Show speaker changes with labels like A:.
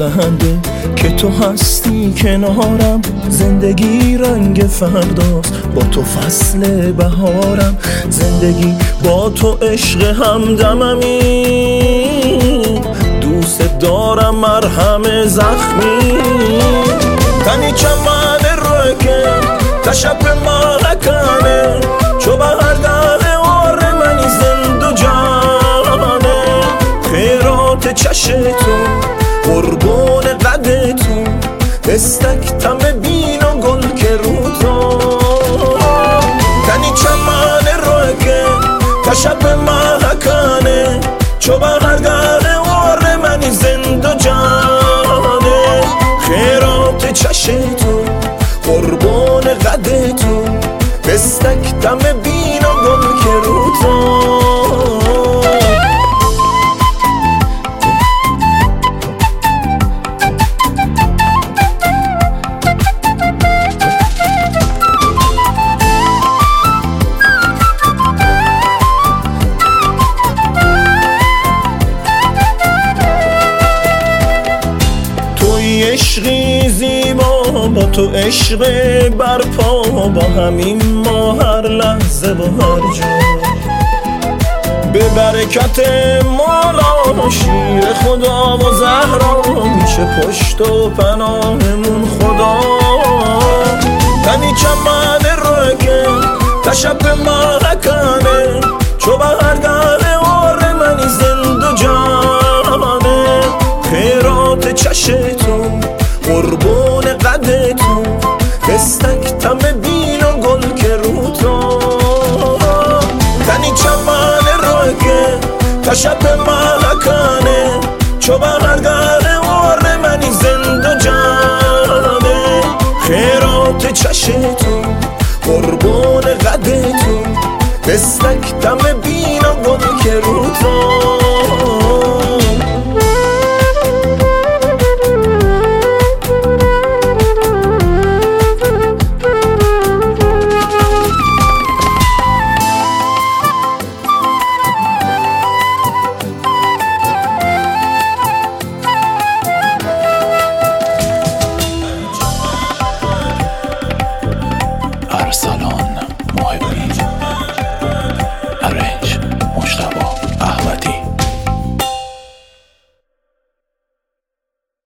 A: خنده که تو هستی کنارم. زندگی رنگ فرداست، با تو فصل بهارم. زندگی با تو عشق همدممی، دوست دارم مرهم زخمی. تنی چمن روکه تشب مالکانه، چو بهرگاه آره منی زند و جانه. خیرات چشتون قربون قدتون، استکتم بین و گل که رو تو. تنی چمن روکه تشب مالکانه، چو بهرگاه آره منی زند و جانه. خیرات چشتون قربون قدتون، استکتم بین و گل که رو تو. عشقی زیبا با تو عشق برپا، با همین ما هر لحظه و هر جا. به برکت مولا شیر خدا و زهرا، میشه پشت و پناهمون خدا. تنی چمن روکه تشب مالکانه، چو بهرگاه آره منی زند و جانه. خیرات چشتون قربون قدتون، استکتم بین و گل که رو تو. تنی چمن روکه تشب مالکانه، چو بهرگاه آره منی زند و جانه. خیرات چشتون قربون قدتون، استکتم